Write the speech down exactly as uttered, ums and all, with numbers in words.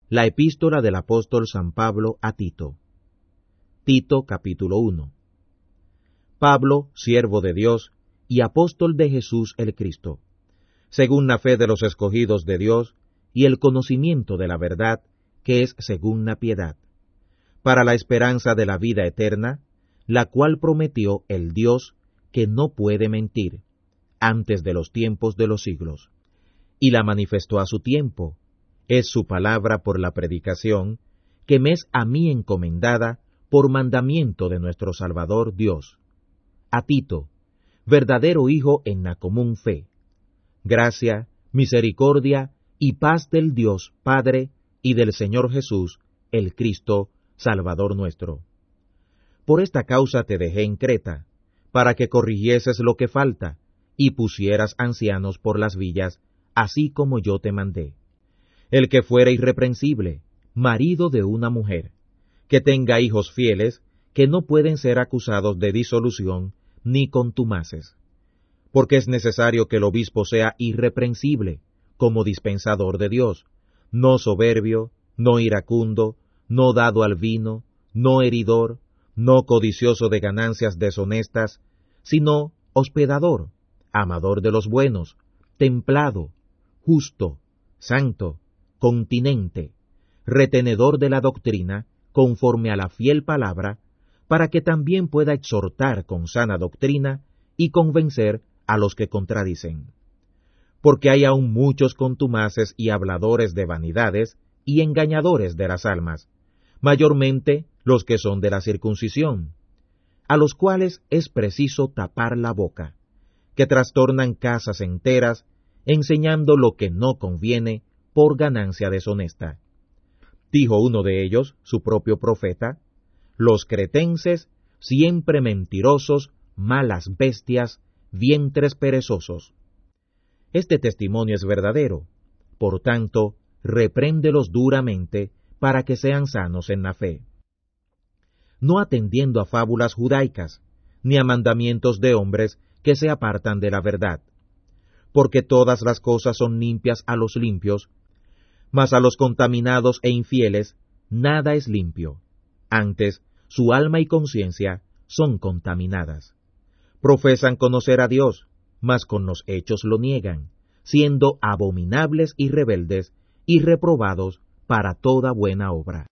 La epístola del apóstol San Pablo a Tito. Tito capítulo uno. Pablo, siervo de Dios y apóstol de Jesús el Cristo, según la fe de los escogidos de Dios y el conocimiento de la verdad, que es según la piedad, para la esperanza de la vida eterna, la cual prometió el Dios que no puede mentir, antes de los tiempos de los siglos, y la manifestó a su tiempo. Es su palabra por la predicación, que me es a mí encomendada por mandamiento de nuestro Salvador Dios. A Tito, verdadero hijo en la común fe, gracia, misericordia y paz del Dios Padre y del Señor Jesús, el Cristo, Salvador nuestro. Por esta causa te dejé en Creta, para que corrigieses lo que falta, y pusieras ancianos por las villas, así como yo te mandé. El que fuere irreprensible, marido de una mujer, que tenga hijos fieles, que no pueden ser acusados de disolución ni contumaces. Porque es necesario que el obispo sea irreprensible, como dispensador de Dios, no soberbio, no iracundo, no dado al vino, no heridor, no codicioso de ganancias deshonestas, sino hospedador, amador de los buenos, templado, justo, santo, continente, retenedor de la doctrina, conforme a la fiel palabra, para que también pueda exhortar con sana doctrina y convencer a los que contradicen. Porque hay aún muchos contumaces y habladores de vanidades y engañadores de las almas, mayormente los que son de la circuncisión, a los cuales es preciso tapar la boca, que trastornan casas enteras, enseñando lo que no conviene por ganancia deshonesta. Dijo uno de ellos, su propio profeta: los cretenses, siempre mentirosos, malas bestias, vientres perezosos. Este testimonio es verdadero, por tanto, repréndelos duramente para que sean sanos en la fe, no atendiendo a fábulas judaicas, ni a mandamientos de hombres que se apartan de la verdad, porque todas las cosas son limpias a los limpios, mas a los contaminados e infieles nada es limpio, antes su alma y conciencia son contaminadas. Profesan conocer a Dios, mas con los hechos lo niegan, siendo abominables y rebeldes y reprobados para toda buena obra.